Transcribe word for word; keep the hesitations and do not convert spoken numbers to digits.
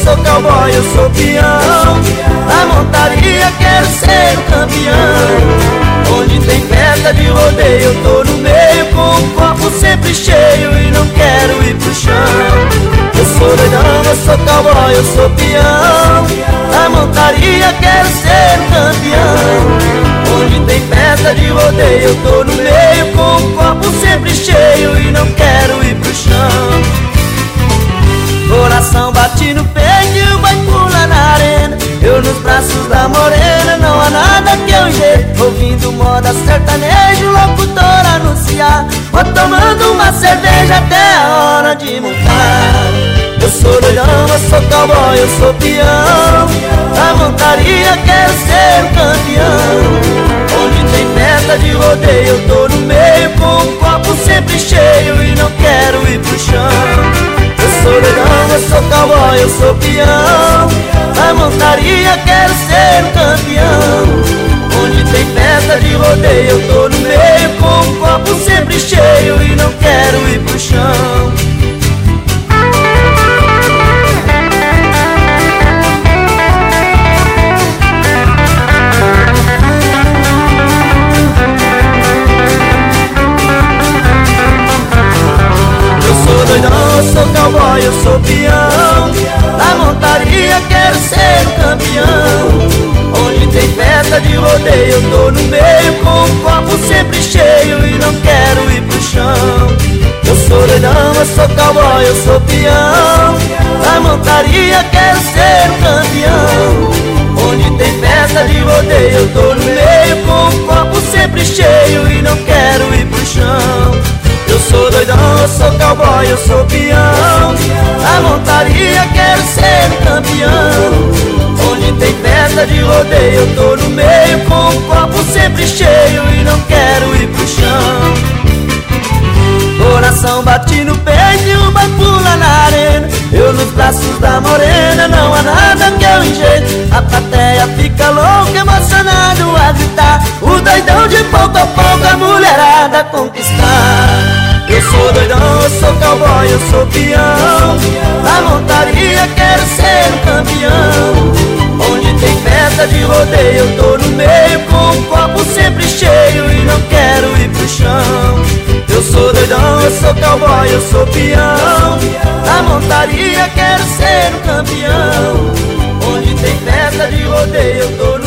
sou cowboy, eu sou peão. Na montaria quero ser o campeão. Onde tem festa de rodeio eu tô no meio, com o copo sempre cheio e não quero ir pro chão. Eu sou doidão, eu sou cowboy, eu sou peão. Na montaria quero ser o campeão. Onde tem festa de rodeio eu tô no meio, com o copo sempre cheio e não quero ir pro chão. Coração bate no peito e o boi pula na arena. Eu nos braços da morena, não há nada que eu enjeito. Ouvindo moda sertanejo, locutor anunciar. Vou tomando uma cerveja até a hora de montar. Eu sou doidão, eu sou cowboy, eu sou peão. Na montaria quero ser o campeão. Onde tem festa de rodeio eu tô no meio, com o copo sempre cheio e não quero ir pro chão. Eu sou doidão, eu sou cowboy, eu sou peão. Na montaria quero ser o campeão. Onde tem festa de rodeio eu tô no meio, com o copo sempre cheio e não quero ir pro chão. Eu sou cowboy, eu sou peão. Na montaria quero ser o campeão. Onde tem festa de rodeio eu tô no meio, com o copo sempre cheio e não quero ir pro chão. Eu sou doidão, eu sou cowboy, eu sou peão. Na montaria quero ser o campeão. Onde tem festa de rodeio eu tô no meio, com o copo sempre cheio e não quero ir pro chão. Eu sou doidão, eu sou cowboy, eu sou peão. Na montaria quero ser o campeão. Onde tem festa de rodeio eu tô no meio, com o copo sempre cheio e não quero ir pro chão. Coração bate no peito e o boi pula na arena. Eu nos braços da morena, não há nada que eu enjeito. A plateia fica louca, emocionado a gritar. O doidão de pouco a pouco a mulherada conquistar. Eu sou doidão, eu sou cowboy, eu sou peão. Na montaria quero ser o campeão. Onde tem festa de rodeio eu tô no meio, com o copo sempre cheio e não quero ir pro chão. Eu sou doidão, eu sou cowboy, eu sou peão. Na montaria quero ser o campeão. Onde tem festa de rodeio eu tô no